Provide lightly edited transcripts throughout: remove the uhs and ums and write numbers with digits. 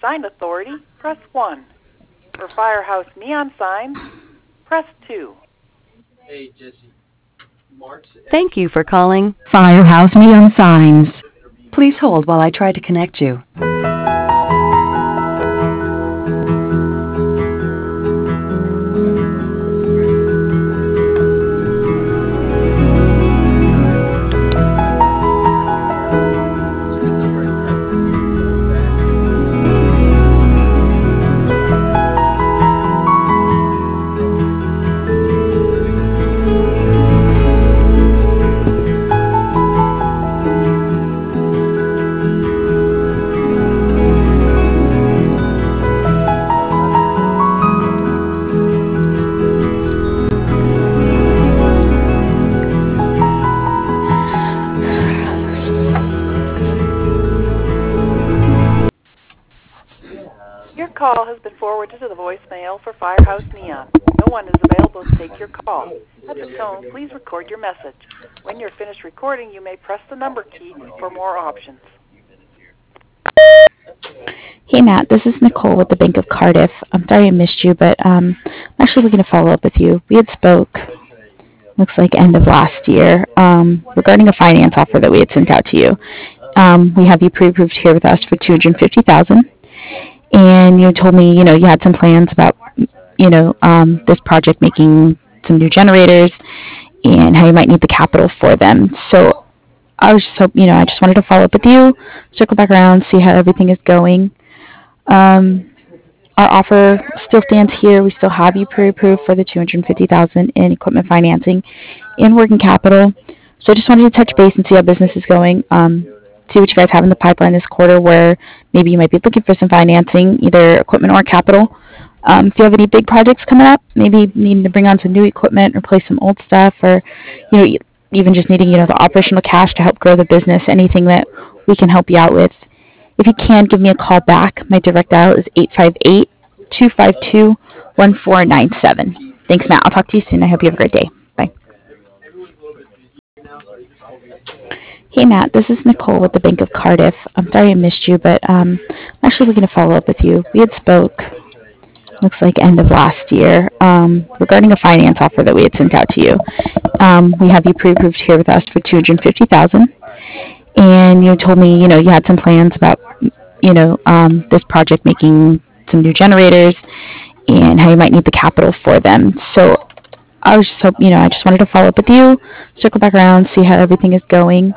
Sign Authority, press 1. For Firehouse Neon Signs, press 2. Hey, Jesse. Mark's Thank you for calling Firehouse Neon Signs. Please hold while I try to connect you. Your call has been forwarded to the voicemail for Firehouse Neon. No one is available to take your call. At the tone, please record your message. When you're finished recording, you may press the number key for more options. Hey Matt, this is Nicole with the Bank of Cardiff. I'm sorry I missed you, but I'm actually looking to follow up with you. We had spoke, looks like end of last year, regarding a finance offer that we had sent out to you. We have you pre-approved here with us for $250,000, and you told me, you had some plans about, this project making some new generators and how you might need the capital for them. So I was just hoping, I just wanted to follow up with you, circle back around, see how everything is going. Our offer still stands here. We still have you pre-approved for the $250,000 in equipment financing and working capital. So I just wanted to touch base and see how business is going. See what you guys have in the pipeline this quarter, where maybe you might be looking for some financing, either equipment or capital. If you have any big projects coming up, maybe needing to bring on some new equipment, replace some old stuff, or even just needing the operational cash to help grow the business. Anything that we can help you out with. If you can, give me a call back. My direct dial is 858-252-1497. Thanks, Matt. I'll talk to you soon. I hope you have a great day. Bye. Hey, Matt. This is Nicole with the Bank of Cardiff. I'm sorry I missed you, but I'm actually looking to follow up with you. We had spoke, looks like end of last year, regarding a finance offer that we had sent out to you. We have you pre-approved here with us for $250,000. And you told me, you had some plans about, this project making some new generators and how you might need the capital for them. So I was just hoping, I just wanted to follow up with you, circle back around, see how everything is going.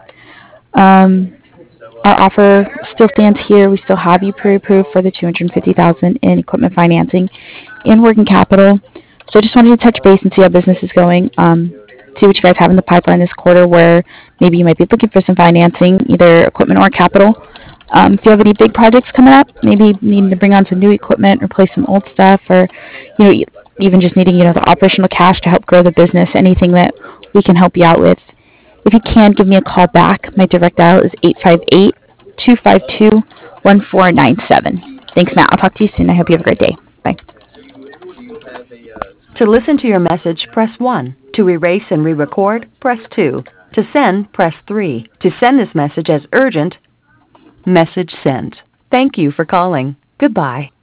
Our offer still stands here. We still have you pre-approved for the $250,000 in equipment financing and working capital. So I just wanted to touch base and see how business is going. See what you guys have in the pipeline this quarter, where maybe you might be looking for some financing, either equipment or capital. If you have any big projects coming up, maybe needing to bring on some new equipment, replace some old stuff, or even just needing the operational cash to help grow the business. Anything that we can help you out with. If you can, give me a call back. My direct dial is 858-252-1497. Thanks, Matt. I'll talk to you soon. I hope you have a great day. Bye. To listen to your message, press 1. To erase and re-record, press 2. To send, press 3. To send this message as urgent, message sent. Thank you for calling. Goodbye.